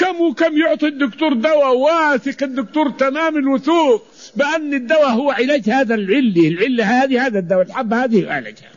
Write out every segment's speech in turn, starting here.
وكم يعطي الدكتور دواء واثق الدكتور تمام الوثوق بأن الدواء هو علاج هذا العلة هذه، هذا الدواء الحبة هذه علاجها،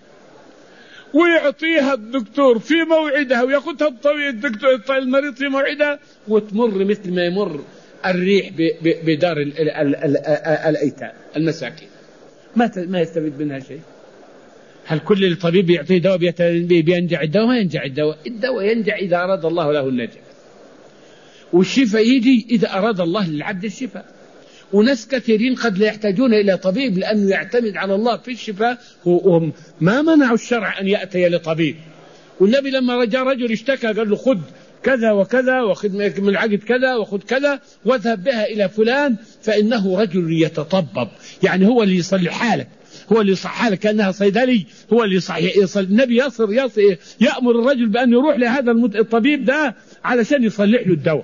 ويعطيها الدكتور في موعدها ويأخذها الدكتور المريض في موعدها، وتمر مثل ما يمر الريح بدار الأيتام المساكين، ما يستفيد منها شيء. هل كل الطبيب يعطيه دواء بينجع الدواء؟ ما ينجع الدواء ينجع إذا أراد الله له النجاة، والشفاء يجي إذا أراد الله للعبد الشفاء. وناس كثيرين قد لا يحتاجون إلى طبيب لأنه يعتمد على الله في الشفاء، وهم ما منعوا الشرع أن يأتي لطبيب. والنبي لما جاء رجل اشتكى قال له خذ كذا وكذا، وخذ من العقد كذا، وخذ كذا، واذهب بها إلى فلان فإنه رجل يتطبب، يعني هو اللي يصلح حالك، هو اللي يصح حالك، كأنها صيدلي، هو اللي يصل. النبي يأمر الرجل بأن يروح لهذا الطبيب ده علشان يصلح له الدواء.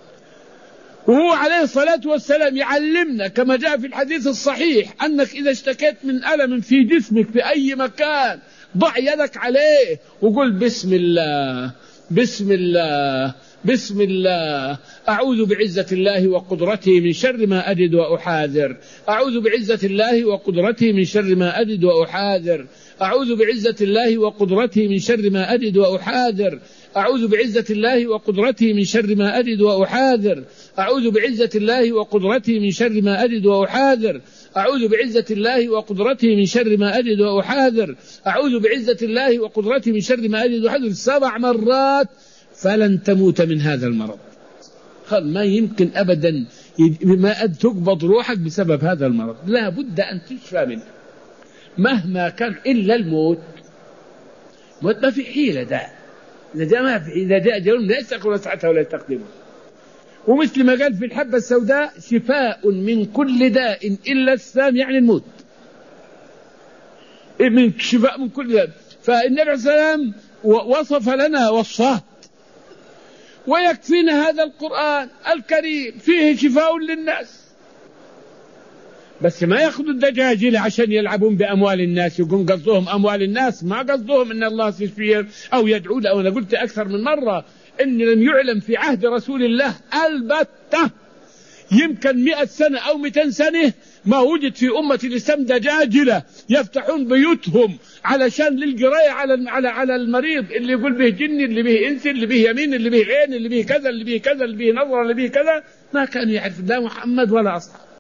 وهو عليه الصلاة والسلام يعلمنا كما جاء في الحديث الصحيح أنك إذا اشتكيت من ألم في جسمك في أي مكان ضع يدك عليه وقل بسم الله بسم الله بسم الله، أعوذ بعزة الله وقدرته من شر ما أجد وأحاذر، أعوذ بعزة الله وقدرته من شر ما أجد وأحاذر، أعوذ بعزة الله وقدرته من شر ما أجد وأحاذر، أعوذ بعزة الله وقدرته من شر ما أجد وأحاذر، أعوذ بعزة الله وقدرته من شر ما أجد وأحاذر، أعوذ بعزة الله وقدرته من شر ما أجد وأحاذر، أعوذ بعزة الله وقدرته من شر ما أجد وأحاذر 7 مرات، فلن تموت من هذا المرض. ما يمكن أبدا ما تقبض روحك بسبب هذا المرض، لا بد أن تشفى منه مهما كان إلا الموت. ما في حيلة ده، إذا جاء أجلهم لا يستأخرون ساعته ولا يستقدمون. ومثل ما قال في الحبة السوداء شفاء من كل داء إلا السام، يعني الموت، من شفاء من كل داء. فالنبي عليه السلام وصف لنا وصفات، ويكفينا هذا القرآن الكريم فيه شفاء للناس. بس ما يأخذوا الدجاجلة عشان يلعبون بأموال الناس، يقولون قصدهم أموال الناس، ما قصدهم إن الله يشفيهم أو يدعو له. وأنا قلت أكثر من مرة إن لم يعلم في عهد رسول الله البتة يمكن 100 سنة أو 200 سنة ما وجد في أمة الإسلام دجاجلة يفتحون بيوتهم علشان للقراية على المريض اللي يقول به جني، اللي به إنسي، اللي به يمين، اللي به عين، اللي به كذا، اللي به كذا، اللي به نظرة، اللي به كذا. ما كانوا يعرف لا محمد ولا أصحاب.